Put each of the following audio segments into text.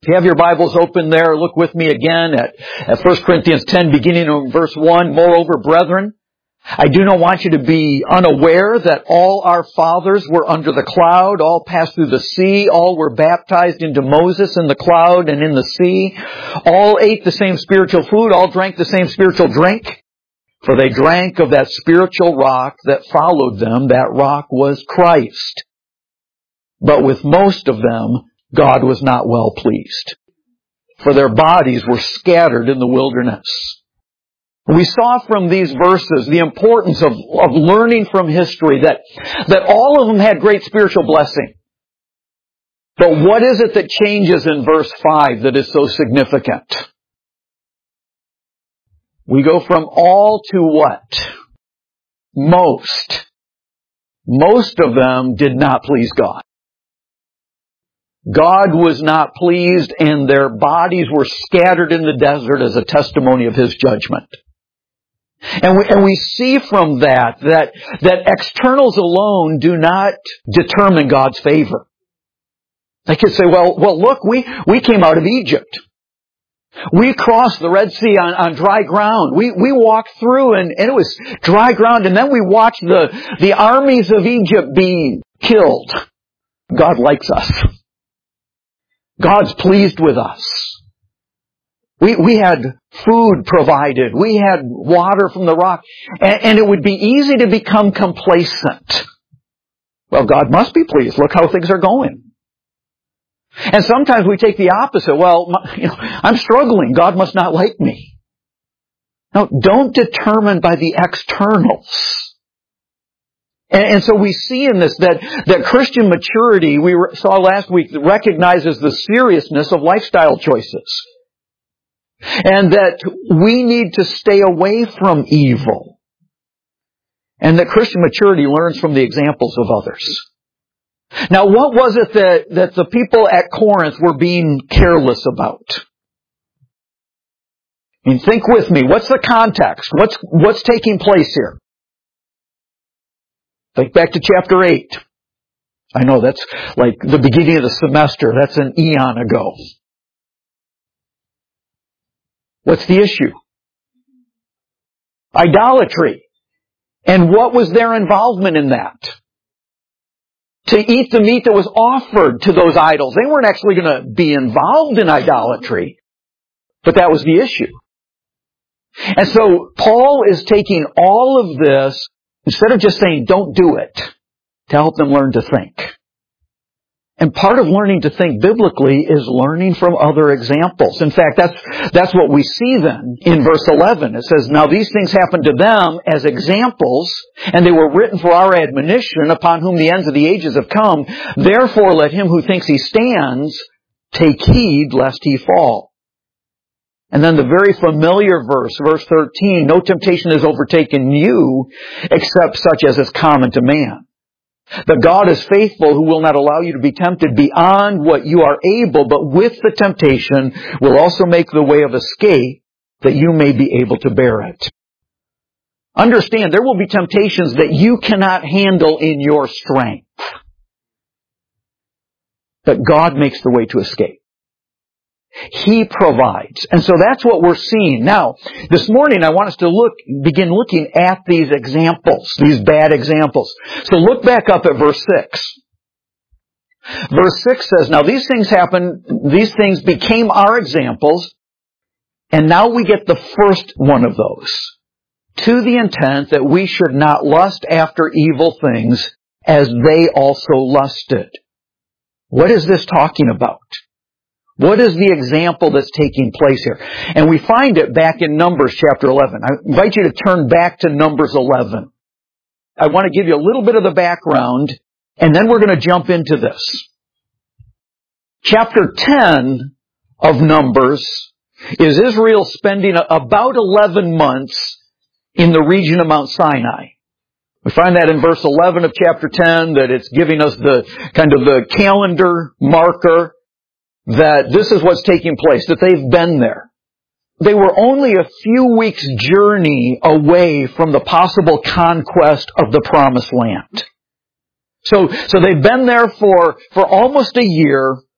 If you have your Bibles open there, look with me again at 1 Corinthians 10, beginning in verse 1. Moreover, brethren, I do not want you to be unaware that all our fathers were under the cloud, all passed through the sea, all were baptized into Moses in the cloud and in the sea. All ate the same spiritual food, all drank the same spiritual drink. For they drank of that spiritual rock that followed them. That rock was Christ. But with most of them, God was not well pleased, for their bodies were scattered in the wilderness. We saw from these verses the importance of learning from history that all of them had great spiritual blessing. But what is it that changes in verse 5 that is so significant? We go from all to what? Most. Most of them did not please God. God was not pleased, and their bodies were scattered in the desert as a testimony of His judgment. And we see from that externals alone do not determine God's favor. They could say, well, look, we came out of Egypt. We crossed the Red Sea on dry ground. We walked through and it was dry ground, and then we watched the armies of Egypt being killed. God likes us. God's pleased with us. We had food provided. We had water from the rock. And it would be easy to become complacent. Well, God must be pleased. Look how things are going. And sometimes we take the opposite. Well, I'm struggling. God must not like me. No, don't determine by the externals. And so we see in this that Christian maturity, we saw last week, recognizes the seriousness of lifestyle choices. And that we need to stay away from evil. And that Christian maturity learns from the examples of others. Now, what was it that the people at Corinth were being careless about? I mean, think with me. What's the context? What's taking place here? Think back to chapter 8. I know that's like the beginning of the semester. That's an eon ago. What's the issue? Idolatry. And what was their involvement in that? To eat the meat that was offered to those idols. They weren't actually going to be involved in idolatry. But that was the issue. And so Paul is taking all of this, instead of just saying, don't do it, to help them learn to think. And part of learning to think biblically is learning from other examples. In fact, that's what we see then in verse 11. It says, now these things happened to them as examples, and they were written for our admonition, upon whom the ends of the ages have come. Therefore, let him who thinks he stands take heed lest he fall. And then the very familiar verse 13, no temptation has overtaken you except such as is common to man. But God is faithful, who will not allow you to be tempted beyond what you are able, but with the temptation will also make the way of escape that you may be able to bear it. Understand, there will be temptations that you cannot handle in your strength. But God makes the way to escape. He provides. And so that's what we're seeing. Now, this morning I want us to begin looking at these examples, these bad examples. So look back up at verse 6. Verse 6 says, now these things happened, these things became our examples, and now we get the first one of those. To the intent that we should not lust after evil things as they also lusted. What is this talking about? What is the example that's taking place here? And we find it back in Numbers chapter 11. I invite you to turn back to Numbers 11. I want to give you a little bit of the background, and then we're going to jump into this. Chapter 10 of Numbers is Israel spending about 11 months in the region of Mount Sinai. We find that in verse 11 of chapter 10, that it's giving us the kind of the calendar marker that this is what's taking place, that they've been there. They were only a few weeks' journey away from the possible conquest of the Promised Land. So they've been there for almost a year,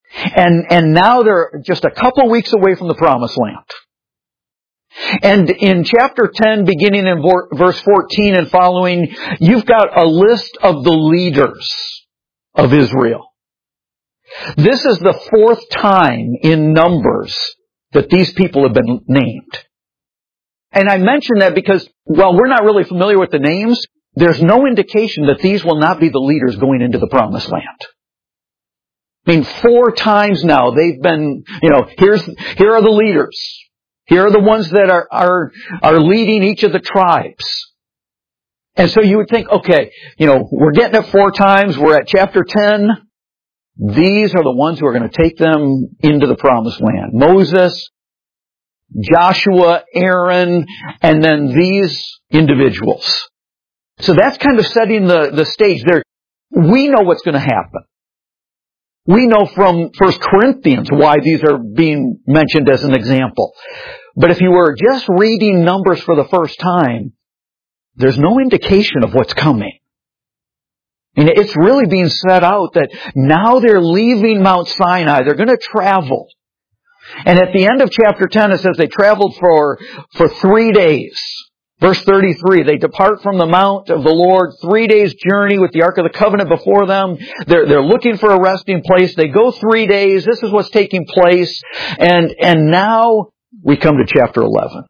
And now they're just a couple weeks away from the promised land. And in chapter 10, beginning in verse 14 and following, you've got a list of the leaders of Israel. This is the fourth time in Numbers that these people have been named. And I mention that because, while we're not really familiar with the names, there's no indication that these will not be the leaders going into the promised land. I mean, 4 times now they've been, here are the leaders. Here are the ones that are leading each of the tribes. And so you would think, okay, we're getting it 4 times. We're at chapter 10. These are the ones who are going to take them into the promised land. Moses, Joshua, Aaron, and then these individuals. So that's kind of setting the stage there. We know what's going to happen. We know from 1 Corinthians why these are being mentioned as an example. But if you were just reading Numbers for the first time, there's no indication of what's coming. And it's really being set out that now they're leaving Mount Sinai. They're going to travel. And at the end of chapter 10, it says they traveled for 3 days. Verse 33, they depart from the mount of the Lord, 3 days journey with the Ark of the Covenant before them. They're looking for a resting place. They go 3 days. This is what's taking place. And now we come to chapter 11.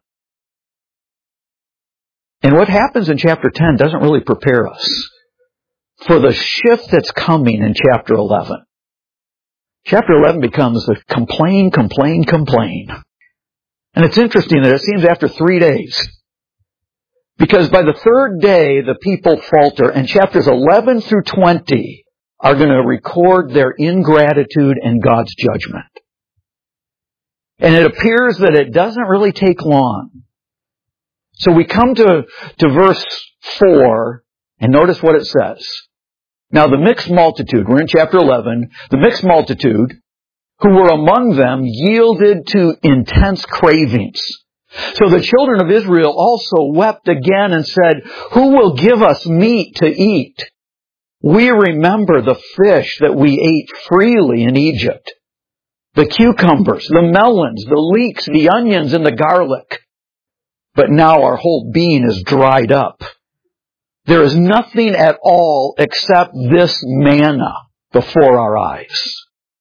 And what happens in chapter 10 doesn't really prepare us for the shift that's coming in chapter 11. Chapter 11 becomes the complain. And it's interesting that it seems after 3 days. Because by the 3rd day, the people falter, and chapters 11 through 20 are going to record their ingratitude and God's judgment. And it appears that it doesn't really take long. So we come to verse 4, and notice what it says. Now the mixed multitude, we're in chapter 11, the mixed multitude who were among them yielded to intense cravings. So the children of Israel also wept again and said, "Who will give us meat to eat? We remember the fish that we ate freely in Egypt, the cucumbers, the melons, the leeks, the onions, and the garlic. But now our whole being is dried up. There is nothing at all except this manna before our eyes."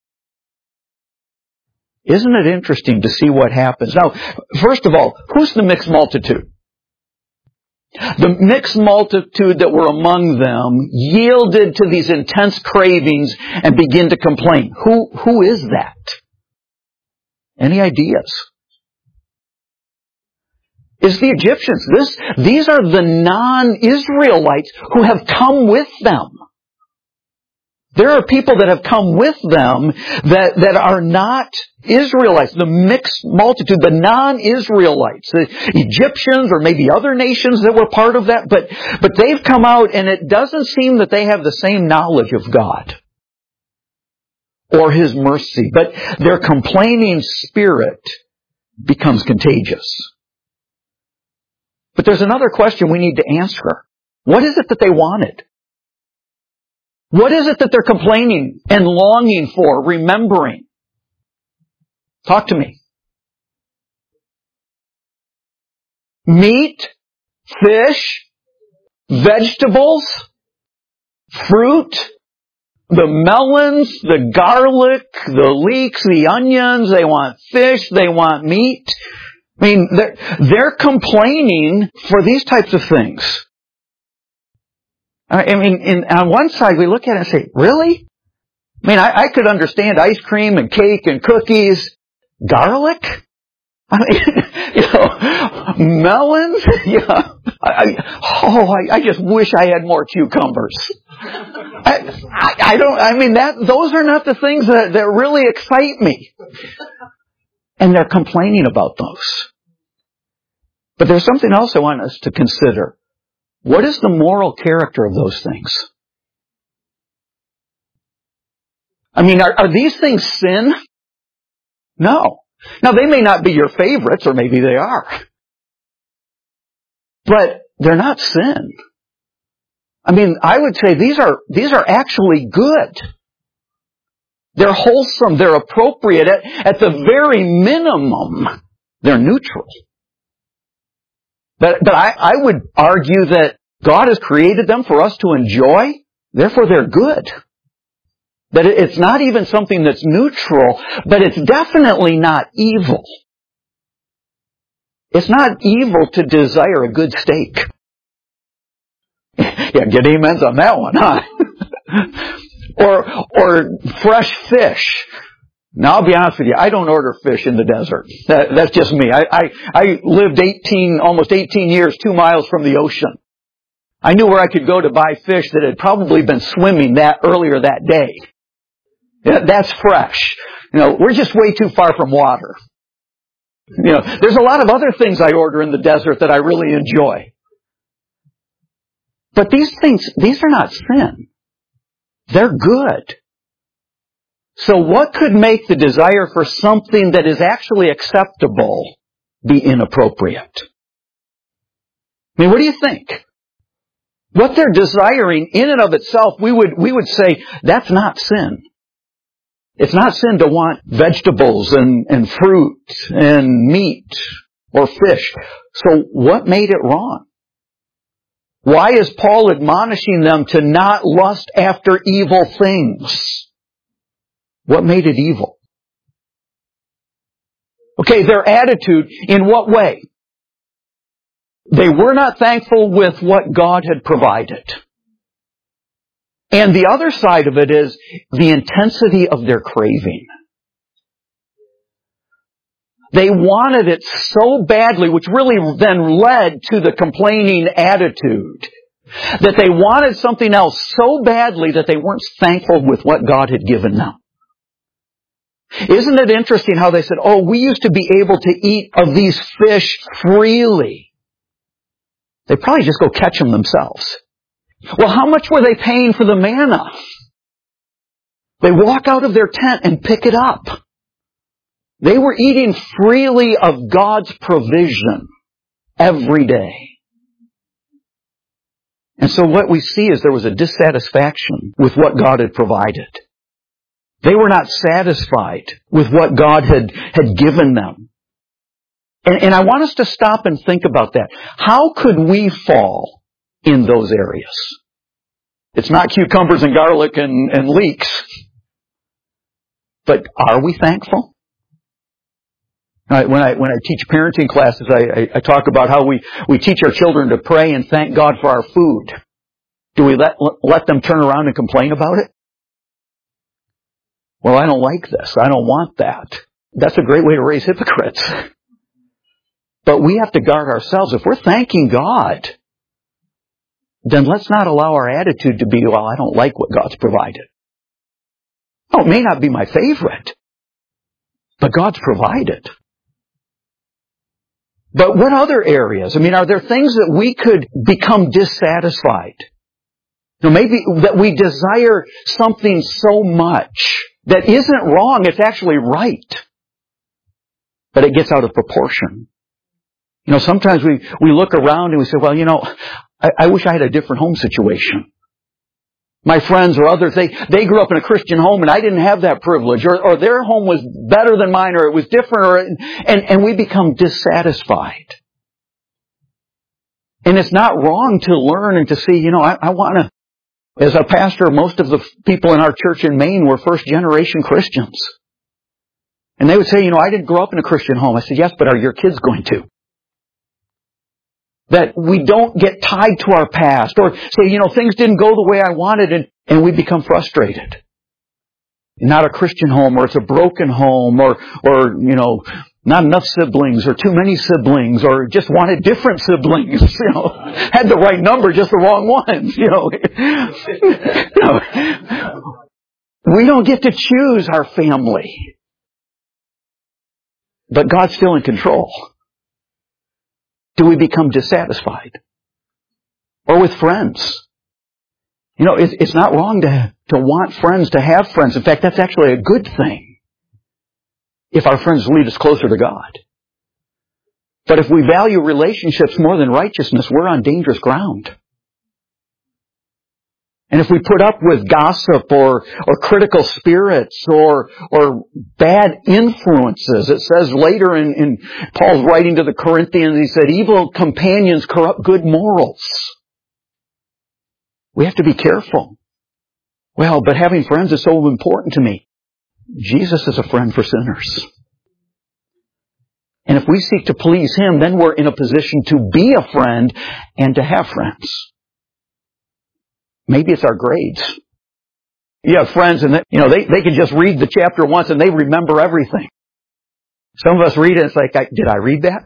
Isn't it interesting to see what happens? Now, first of all, who's the mixed multitude? The mixed multitude that were among them yielded to these intense cravings and begin to complain. Who is that? Any ideas? It's the Egyptians. These are the non-Israelites who have come with them. There are people that have come with them that are not Israelites, the mixed multitude, the non-Israelites, the Egyptians or maybe other nations that were part of that, but they've come out and it doesn't seem that they have the same knowledge of God or His mercy, but their complaining spirit becomes contagious. But there's another question we need to answer. What is it that they wanted? What is it that they're complaining and longing for, remembering? Talk to me. Meat, fish, vegetables, fruit, the melons, the garlic, the leeks, the onions. They want fish, they want meat. I mean, they're complaining for these types of things. I mean, on one side we look at it and say, really? I mean, I could understand ice cream and cake and cookies. Garlic? I mean, melons? I just wish I had more cucumbers. Those are not the things that really excite me. And they're complaining about those. But there's something else I want us to consider. What is the moral character of those things? I mean, are these things sin? No. Now, they may not be your favorites, or maybe they are. But they're not sin. I mean, I would say these are actually good. They're wholesome. They're appropriate. At the very minimum, they're neutral. But I would argue that God has created them for us to enjoy. Therefore, they're good. That it's not even something that's neutral, but it's definitely not evil. It's not evil to desire a good steak. Yeah, get amens on that one, huh? Or fresh fish. Now, I'll be honest with you, I don't order fish in the desert. That's just me. I lived almost 18 years, 2 miles from the ocean. I knew where I could go to buy fish that had probably been swimming earlier that day. That's fresh. We're just way too far from water. There's a lot of other things I order in the desert that I really enjoy. But these are not sin. They're good. So what could make the desire for something that is actually acceptable be inappropriate? I mean, what do you think? What they're desiring in and of itself, we would say, that's not sin. It's not sin to want vegetables and fruit and meat or fish. So what made it wrong? Why is Paul admonishing them to not lust after evil things? What made it evil? Okay, their attitude, in what way? They were not thankful with what God had provided. And the other side of it is the intensity of their craving. They wanted it so badly, which really then led to the complaining attitude, that they wanted something else so badly that they weren't thankful with what God had given them. Isn't it interesting how they said, oh, we used to be able to eat of these fish freely. They probably just go catch them themselves. Well, how much were they paying for the manna? They walk out of their tent and pick it up. They were eating freely of God's provision every day. And so what we see is there was a dissatisfaction with what God had provided. They were not satisfied with what God had given them. And I want us to stop and think about that. How could we fall in those areas? It's not cucumbers and garlic and leeks. But are we thankful? When I teach parenting classes, I talk about how we teach our children to pray and thank God for our food. Do we let them turn around and complain about it? Well, I don't like this. I don't want that. That's a great way to raise hypocrites. But we have to guard ourselves. If we're thanking God, then let's not allow our attitude to be, well, I don't like what God's provided. Oh, it may not be my favorite, but God's provided. But what other areas? I mean, are there things that we could become dissatisfied? Maybe that we desire something so much that isn't wrong, it's actually right. But it gets out of proportion. Sometimes we look around and we say, well, I wish I had a different home situation. My friends or others, they grew up in a Christian home and I didn't have that privilege, or their home was better than mine, or it was different, and we become dissatisfied. And it's not wrong to learn and to see, I want to, as a pastor, most of the people in our church in Maine were first generation Christians. And they would say, I didn't grow up in a Christian home. I said, yes, but are your kids going to? That we don't get tied to our past, or say, things didn't go the way I wanted, and we become frustrated. Not a Christian home, or it's a broken home, or not enough siblings, or too many siblings, or just wanted different siblings, had the right number, just the wrong ones, We don't get to choose our family. But God's still in control. Do we become dissatisfied? Or with friends? It's not wrong to want friends, to have friends. In fact, that's actually a good thing if our friends lead us closer to God. But if we value relationships more than righteousness, we're on dangerous ground. And if we put up with gossip or critical spirits or bad influences, it says later in Paul's writing to the Corinthians, he said, evil companions corrupt good morals. We have to be careful. Well, but having friends is so important to me. Jesus is a friend for sinners. And if we seek to please Him, then we're in a position to be a friend and to have friends. Maybe it's our grades. You have friends and they can just read the chapter once and they remember everything. Some of us read it and it's like, did I read that?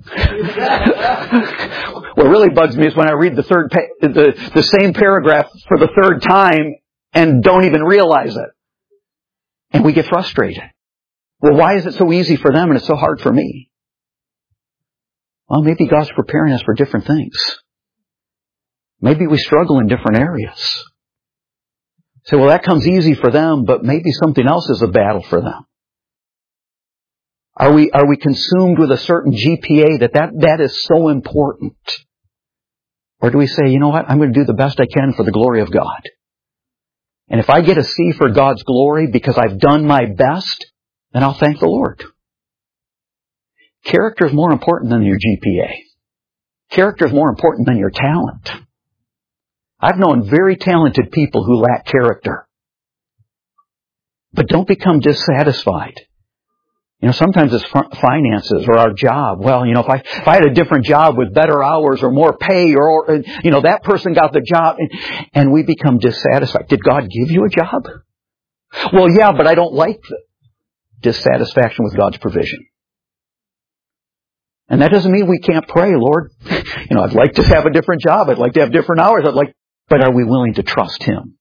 What really bugs me is when I read the same paragraph for the third time and don't even realize it. And we get frustrated. Well, why is it so easy for them and it's so hard for me? Well, maybe God's preparing us for different things. Maybe we struggle in different areas. So, well, that comes easy for them, but maybe something else is a battle for them. Are we consumed with a certain GPA that is so important? Or do we say, you know what, I'm going to do the best I can for the glory of God. And if I get a C for God's glory because I've done my best, then I'll thank the Lord. Character is more important than your GPA. Character is more important than your talent. I've known very talented people who lack character. But don't become dissatisfied. Sometimes it's finances or our job. Well, if I had a different job with better hours or more pay or that person got the job and we become dissatisfied. Did God give you a job? Well, yeah, but I don't like the dissatisfaction with God's provision. And that doesn't mean we can't pray, Lord. I'd like to have a different job. I'd like to have different hours. But are we willing to trust Him?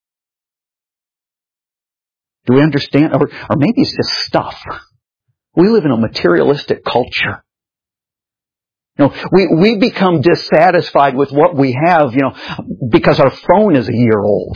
Do we understand? Or maybe it's just stuff. We live in a materialistic culture. We become dissatisfied with what we have, because our phone is a year old.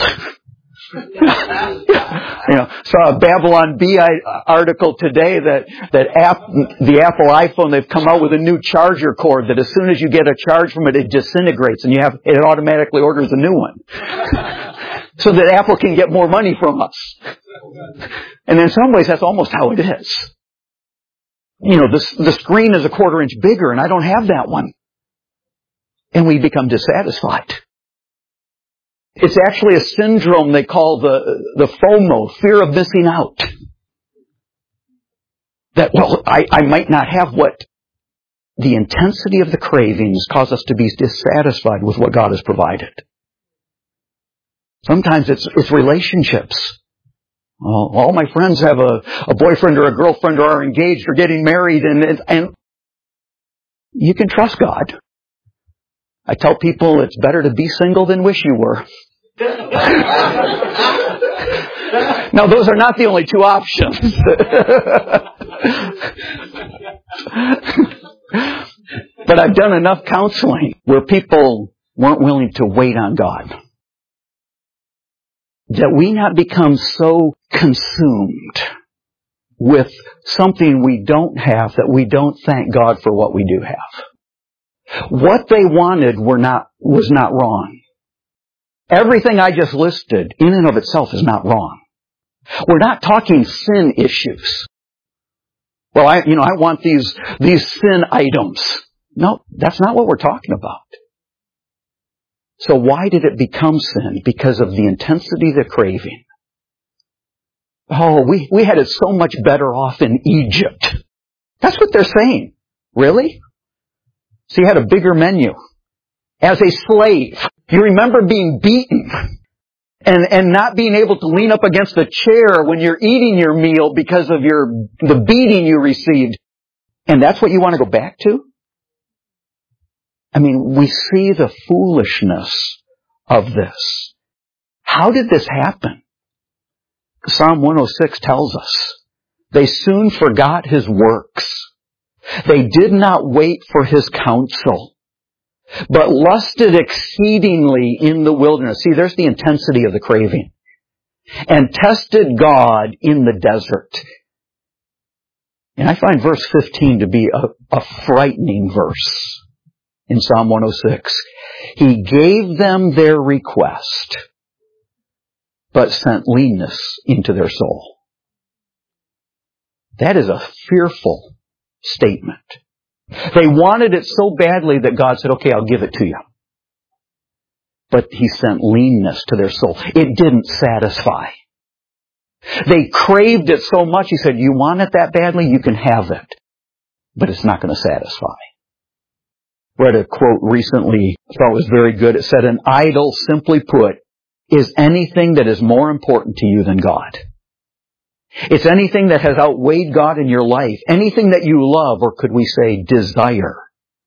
Saw a Babylon Bee article today that the Apple iPhone, they've come out with a new charger cord that as soon as you get a charge from it, it disintegrates and it automatically orders a new one. So that Apple can get more money from us. And in some ways, that's almost how it is. The screen is a 1/4 inch bigger and I don't have that one. And we become dissatisfied. It's actually a syndrome they call the FOMO, fear of missing out. That, I might not have what the intensity of the cravings cause us to be dissatisfied with what God has provided. Sometimes it's relationships. Well, all my friends have a boyfriend or a girlfriend or are engaged or getting married and you can trust God. I tell people it's better to be single than wish you were. Now, those are not the only two options. But I've done enough counseling where people weren't willing to wait on God. That we not become so consumed with something we don't have that we don't thank God for what we do have. What they wanted was not wrong. Everything I just listed in and of itself is not wrong. We're not talking sin issues. Well, I want these sin items. No, that's not what we're talking about. So why did it become sin? Because of the intensity of the craving. Oh, we had it so much better off in Egypt. That's what they're saying. Really? So you had a bigger menu. As a slave, you remember being beaten and not being able to lean up against the chair when you're eating your meal because of the beating you received. And that's what you want to go back to? I mean, we see the foolishness of this. How did this happen? Psalm 106 tells us, they soon forgot His works. They did not wait for His counsel, but lusted exceedingly in the wilderness. See, there's the intensity of the craving. And tested God in the desert. And I find verse 15 to be a frightening verse. In Psalm 106, He gave them their request. but sent leanness into their soul. That is a fearful statement. They wanted it so badly that God said, okay, I'll give it to you. But He sent leanness to their soul. It didn't satisfy. They craved it so much, He said, you want it that badly? You can have it. But it's not going to satisfy. Read a quote recently, I thought it was very good. It said, an idol, simply put, is anything that is more important to you than God. It's anything that has outweighed God in your life. Anything that you love, or could we say desire,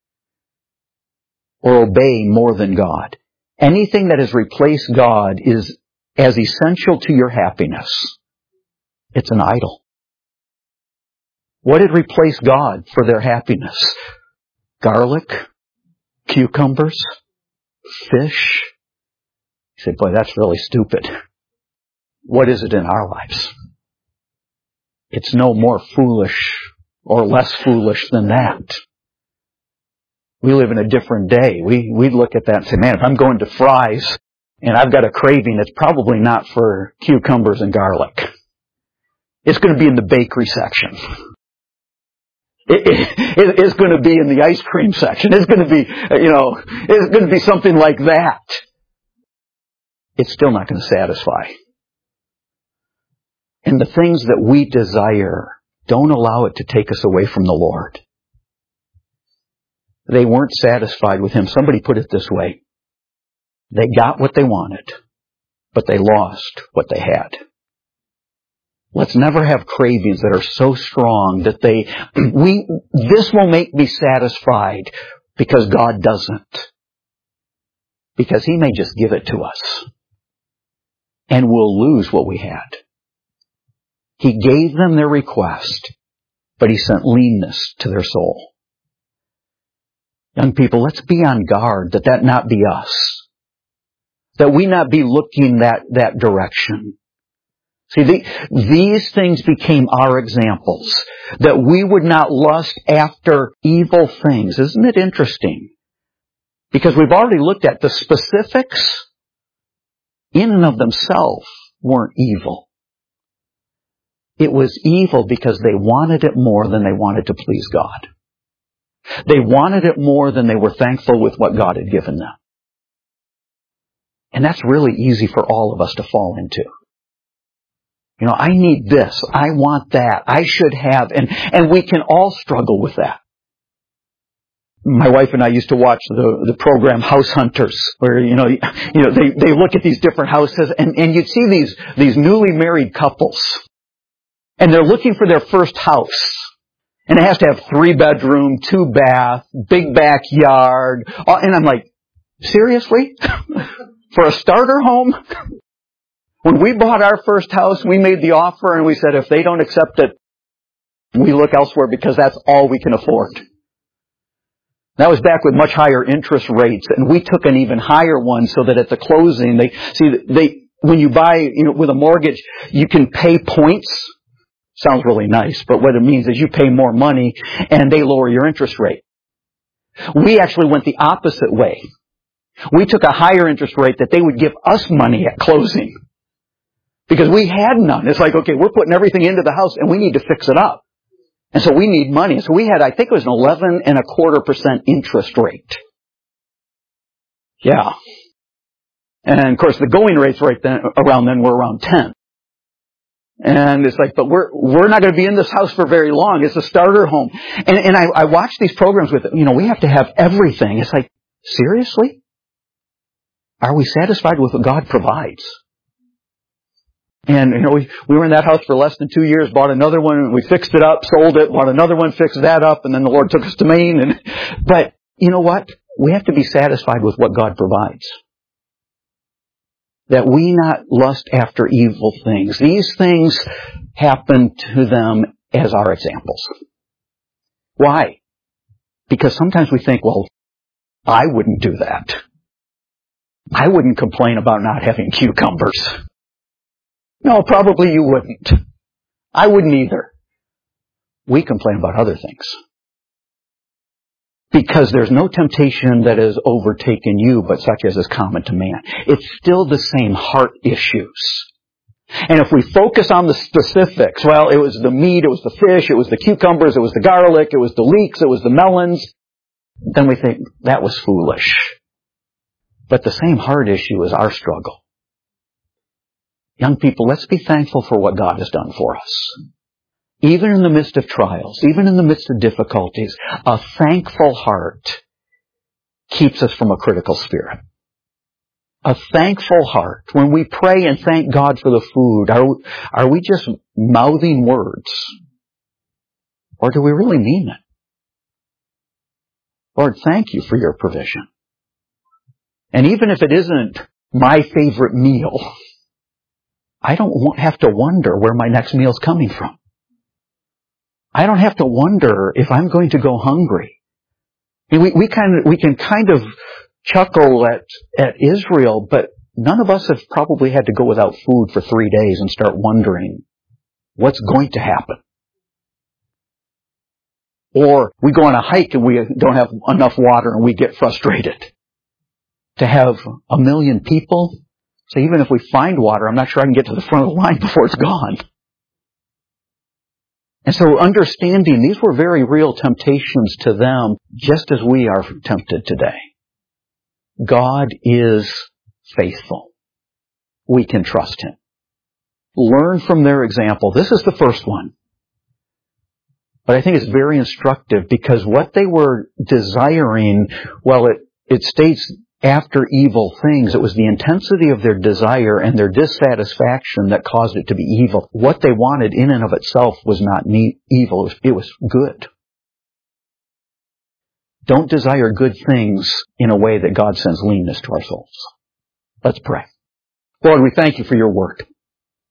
or obey more than God. Anything that has replaced God is as essential to your happiness. It's an idol. What had replaced God for their happiness? Garlic? Cucumbers? Fish? You say, boy, that's really stupid. What is it in our lives? It's no more foolish or less foolish than that. We live in a different day. We look at that and say, man, if I'm going to Fry's and I've got a craving, it's probably not for cucumbers and garlic. It's going to be in the bakery section. It's going to be in the ice cream section. It's going to be, it's going to be something like that. It's still not going to satisfy. And the things that we desire, don't allow it to take us away from the Lord. They weren't satisfied with Him. Somebody put it this way. They got what they wanted, but they lost what they had. Let's never have cravings that are so strong that this will make me satisfied, because God doesn't. Because He may just give it to us. And we'll lose what we had. He gave them their request, but He sent leanness to their soul. Young people, let's be on guard that not be us. That we not be looking that direction. See, these things became our examples. That we would not lust after evil things. Isn't it interesting? Because we've already looked at the specifics in and of themselves weren't evil. It was evil because they wanted it more than they wanted to please God. They wanted it more than they were thankful with what God had given them. And that's really easy for all of us to fall into. I need this. I want that. I should have. And we can all struggle with that. My wife and I used to watch the program House Hunters, where, they look at these different houses and you'd see these newly married couples. And they're looking for their first house. And it has to have 3-bedroom, 2-bath, big backyard. And I'm like, seriously? For a starter home? When we bought our first house, we made the offer and we said, if they don't accept it, we look elsewhere, because that's all we can afford. That was back with much higher interest rates, and we took an even higher one so that at the closing, when you buy, with a mortgage, you can pay points. Sounds really nice, but what it means is you pay more money and they lower your interest rate. We actually went the opposite way. We took a higher interest rate that they would give us money at closing. Because we had none. It's like, okay, we're putting everything into the house and we need to fix it up. And so we need money. So we had, I think it was an 11.25% interest rate. Yeah. And of course the going rates around then were around 10. And it's like, but we're not going to be in this house for very long. It's a starter home. And I watch these programs with, we have to have everything. It's like, seriously? Are we satisfied with what God provides? And, we were in that house for less than 2 years, bought another one, and we fixed it up, sold it, bought another one, fixed that up, and then the Lord took us to Maine. But, you know what? We have to be satisfied with what God provides. That we not lust after evil things. These things happen to them as our examples. Why? Because sometimes we think, well, I wouldn't do that. I wouldn't complain about not having cucumbers. No, probably you wouldn't. I wouldn't either. We complain about other things. Because there's no temptation that has overtaken you, but such as is common to man. It's still the same heart issues. And if we focus on the specifics, well, it was the meat, it was the fish, it was the cucumbers, it was the garlic, it was the leeks, it was the melons, then we think that was foolish. But the same heart issue is our struggle. Young people, let's be thankful for what God has done for us. Even in the midst of trials, even in the midst of difficulties, a thankful heart keeps us from a critical spirit. A thankful heart. When we pray and thank God for the food, are we just mouthing words? Or do we really mean it? Lord, thank you for your provision. And even if it isn't my favorite meal, I don't have to wonder where my next meal is coming from. I don't have to wonder if I'm going to go hungry. We can kind of chuckle at Israel, but none of us have probably had to go without food for 3 days and start wondering what's going to happen. Or we go on a hike and we don't have enough water and we get frustrated. To have 1 million people, so even if we find water, I'm not sure I can get to the front of the line before it's gone. And so understanding these were very real temptations to them, just as we are tempted today. God is faithful. We can trust Him. Learn from their example. This is the first one. But I think it's very instructive because what they were desiring, well, it states after evil things, it was the intensity of their desire and their dissatisfaction that caused it to be evil. What they wanted in and of itself was not evil. It was good. Don't desire good things in a way that God sends leanness to our souls. Let's pray. Lord, we thank you for your word.